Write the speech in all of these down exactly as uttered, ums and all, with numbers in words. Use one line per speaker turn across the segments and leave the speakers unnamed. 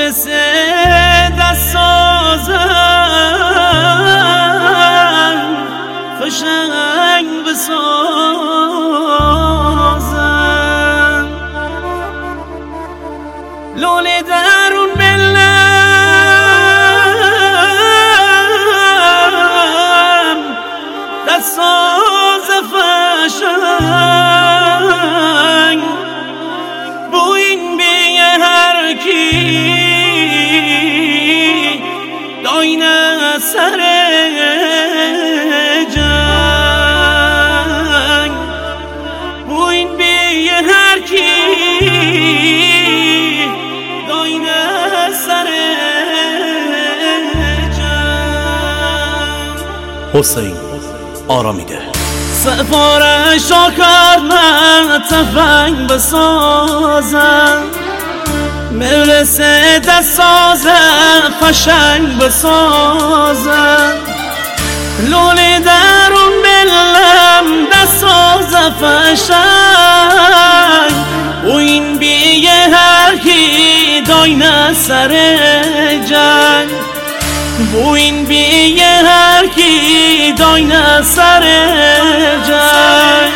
مثل دست سازم فشنگ بسازم لوله درون بلم دست ساز فشنگ بو این بیه هر کی داینه سر جنگ بو این بیه هر کی داینه سر جنگ.
حسین آرامیده
سفارش را کرد من تفنگ بسازم مرسه دست سازم فشنگ بسازم لوله درون بلم دست سازم فشنگ و این بیه هر کی داینه سر جنگ بو این بیه هر کی داینه سر جنگ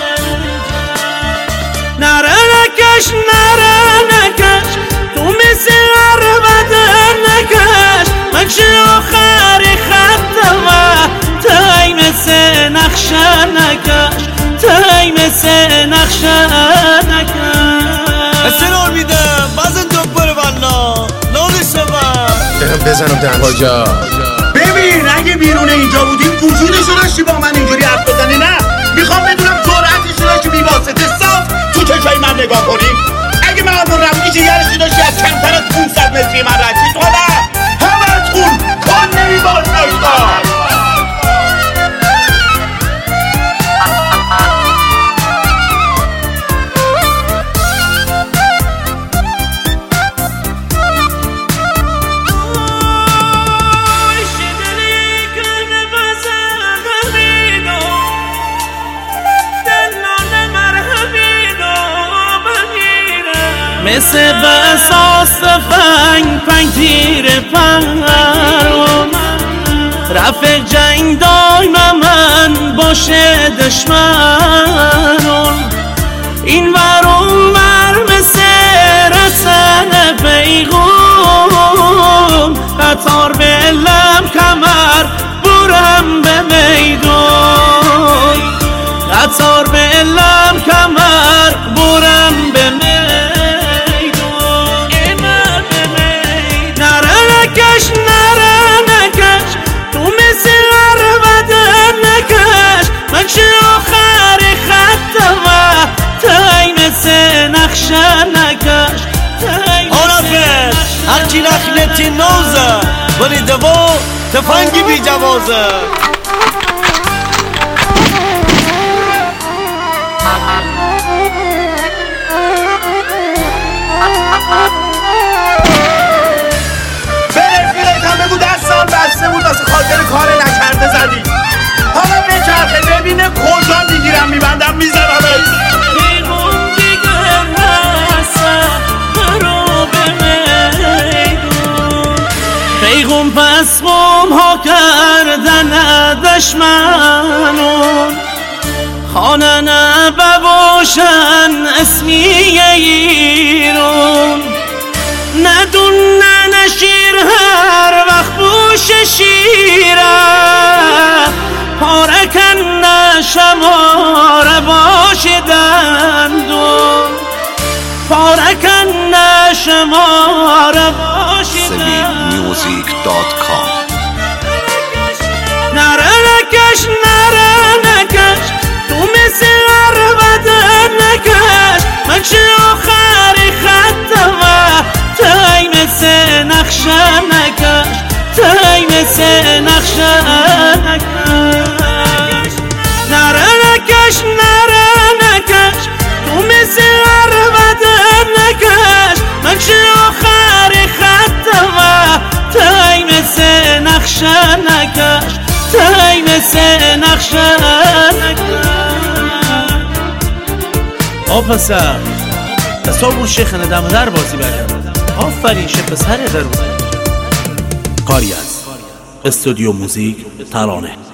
نره نکش نره نکش تو مثل عربده نکش من چه آخر خطم تای مثل نقشه نکش تای مثل نقشه نکش
استرار میدم بازن دوباره والا نالی سبا
بزنم دهن
کجا؟
ببین اگه بیرون اینجا بودیم وجودشو داشتی با من اینجوری حرف بزنی نه میخوام بدونم جرأتشو داشتی بی واسطه صاف تو چشای من نگاه کنی اگه من همون رفتی جگرشو داشتی از کمتر از پونصد متری من رد تو نه همتون کن نمیباز داشتم
مثل بساس فنگ پنگ تیر پرون رفع جنگ دایم من باشه دشمنون این ور اون ور مثل رسن پیغون قطار بلم کمر برم به میدون قطار بلم کمر برم به میدون نکش نره نکش تو مثل عربده نکش من چه آخر خطم تای مثل نقشه نکش
آنافر هرچی نخلتی نوزه ولی دوا تفنگی بی جوازه
بسته بود واسه خاطر کار نکرده زدی حالا بچرخه ببینه کجا میگیرم میبندم میزنم
پیغون دیگر هستم رو به میدون پیغون پس قوم ها کردن دشمنون خانه نباشن اسمی ایرون ندون نشیر هر وقت بوش شیره پارکن نشماره باش دندون پارکن نشماره باش
سمیل میوزیک دات کام.
نره نکش نره نکش تو مثل عربده نکش من چه آخر خطم تای مثل نقشه نکش تای مثل نقشه نکش نره نکش نره نکش تو مثل عربده نکش من چه آخر خطم تای مثل نقشه نکش تای مثل نقشه نکش.
آ پسر تصور شیخ ندم در بازی برگرد
آفرین شه پسر قرون.
کاری از استودیو موزیک ترانه.